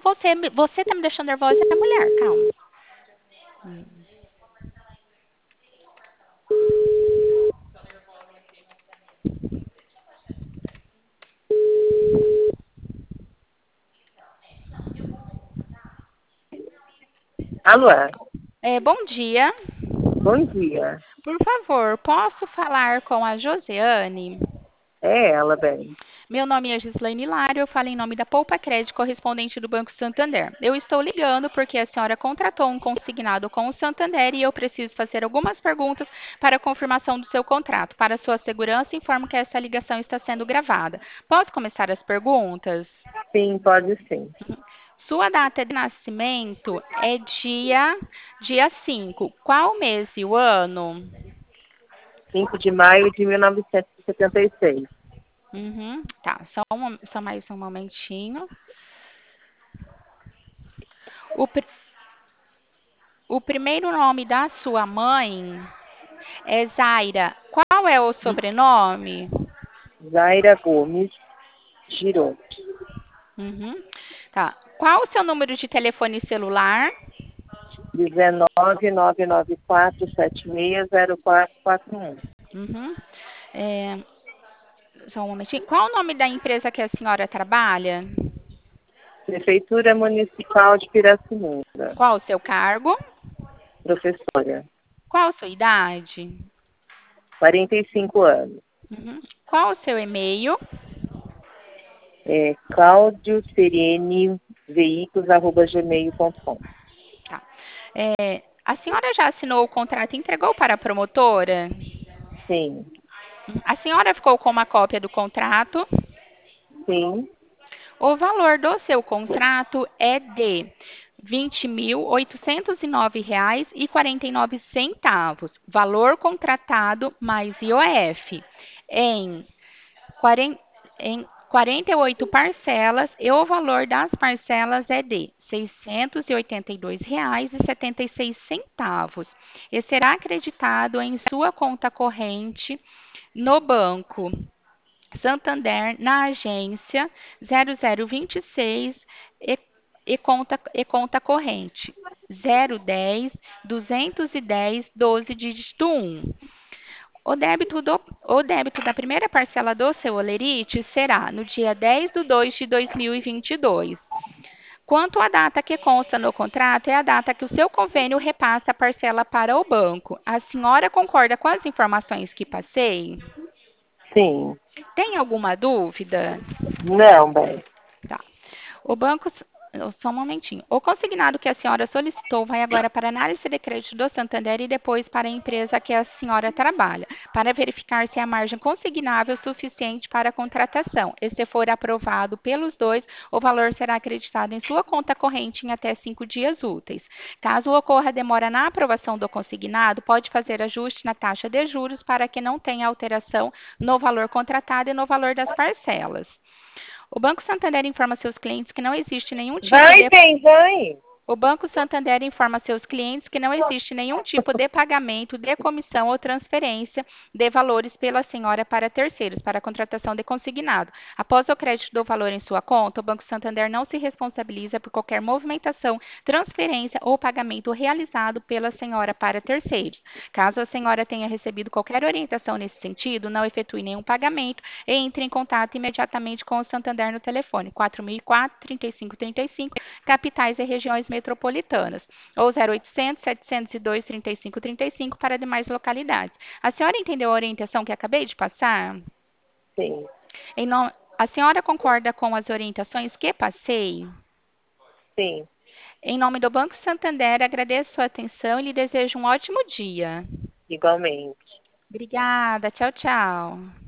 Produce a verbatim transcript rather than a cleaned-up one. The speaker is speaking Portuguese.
você, me- você tá me deixando nervosa, é a mulher, calma. Hum. Alô, É, bom dia. bom dia. Por favor, posso falar com a Josiane? É ela, bem. Meu nome é Gislaine Lário, eu falo em nome da Poupa Crédito, correspondente do Banco Santander. Eu estou ligando porque a senhora contratou um consignado com o Santander e eu preciso fazer algumas perguntas para confirmação do seu contrato. Para sua segurança, informo que essa ligação está sendo gravada. Posso começar as perguntas? Sim, pode sim. Sua data de nascimento é dia dia cinco. Qual mês e o ano? cinco de maio de mil novecentos e setenta e seis. Uhum, tá, só, um, mom- só mais um momentinho. O, pr- o primeiro nome da sua mãe é Zaira. Qual é o sobrenome? Zaira Gomes Girou. Uhum, tá. Qual o seu número de telefone celular? dezenove, nove nove quatro, sete seis zero quatro quatro um. Uhum. É, só um momentinho. Qual o nome da empresa que a senhora trabalha? Prefeitura Municipal de Pirassununga. Qual o seu cargo? Professora. Qual a sua idade? quarenta e cinco anos. Uhum. Qual o seu e-mail? É Cláudio Seriene Veículos, arroba gmail ponto com. Tá. É, a senhora já assinou o contrato e entregou para a promotora? Sim, A senhora ficou com uma cópia do contrato? sim, O valor do seu contrato é de vinte mil oitocentos e nove reais e quarenta e nove centavos. Valor contratado mais I O F em quarenta, em quarenta e oito parcelas e o valor das parcelas é de seiscentos e oitenta e dois reais e setenta e seis centavos e será acreditado em sua conta corrente no banco Santander, na agência zero zero vinte e seis e, e conta, e conta corrente zero dez, duzentos e dez, doze, dígito um. O débito, do, o débito da primeira parcela do seu holerite será no dia dez de dois de dois mil e vinte e dois. Quanto à data que consta no contrato, é a data que o seu convênio repassa a parcela para o banco. A senhora concorda com as informações que passei? sim. Tem alguma dúvida? Não, bem. Tá. O banco, só um momentinho. O consignado que a senhora solicitou vai agora para a análise de crédito do Santander e depois para a empresa que a senhora trabalha, para verificar se a margem consignável é suficiente para a contratação. E se for aprovado pelos dois, o valor será acreditado em sua conta corrente em até cinco dias úteis. Caso ocorra demora na aprovação do consignado, pode fazer ajuste na taxa de juros para que não tenha alteração no valor contratado e no valor das parcelas. O Banco Santander informa seus clientes que não existe nenhum tipo Vai, de bem, vai. o Banco Santander informa seus clientes que não existe nenhum tipo de pagamento de comissão ou transferência de valores pela senhora para terceiros, para a contratação de consignado. Após o crédito do valor em sua conta, o Banco Santander não se responsabiliza por qualquer movimentação, transferência ou pagamento realizado pela senhora para terceiros. Caso a senhora tenha recebido qualquer orientação nesse sentido, não efetue nenhum pagamento e entre em contato imediatamente com o Santander no telefone quatro mil e quatro, trinta e cinco trinta e cinco, capitais e regiões metropolitanas, ou zero oitocentos, setecentos e dois, trinta e cinco trinta e cinco para demais localidades. A senhora entendeu a orientação que acabei de passar? Sim, Em nome- A senhora concorda com as orientações que passei? sim. Em nome do Banco Santander, agradeço sua atenção e lhe desejo um ótimo dia. Igualmente. Obrigada, tchau, tchau.